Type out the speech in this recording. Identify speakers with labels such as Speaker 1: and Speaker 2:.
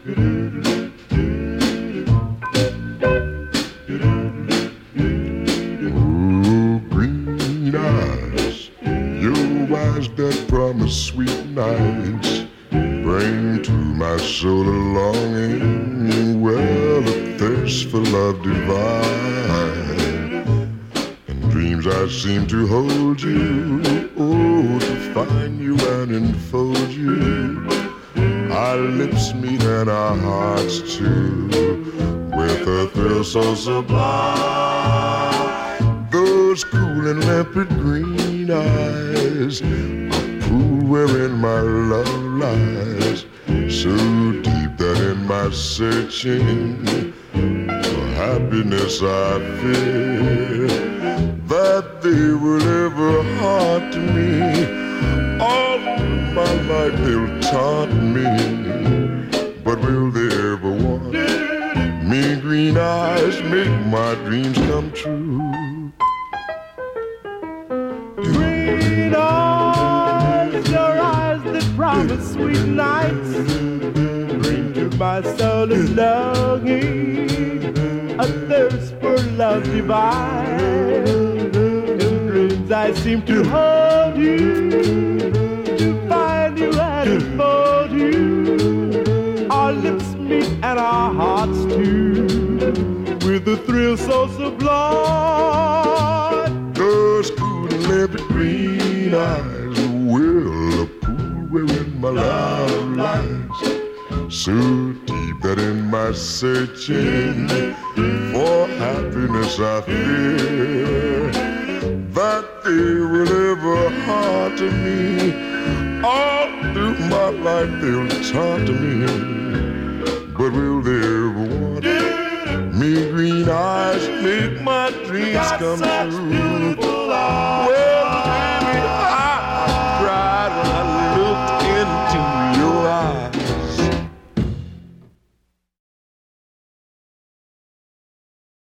Speaker 1: Oh, green eyes, your eyes that promise sweet nights bring to my soul a longing, well, a thirst for love divine. In dreams I seem to hold you, oh, to find you and enfold you. Our lips meet and our hearts too, with a thrill so sublime. Those cool and limpid green eyes, a pool wherein my love lies, so deep that in my searching for happiness I fear that they will ever haunt me. All my life they'll taunt me, but will they ever want me? Green eyes make my dreams come true.
Speaker 2: Green eyes, your eyes that promise sweet nights bring to my soul a longing, a thirst for love divine. In dreams I seem to hold you, to find you and enfold you. Our lips meet and our hearts too, with a thrill so sublime.
Speaker 1: Those cool and limpid green eyes will a pool wherein my love lies, so deep that in my searching for happiness I fear that they will ever haunt me. All through my life they'll taunt me, but will they ever want me? Green eyes make my dreams come true.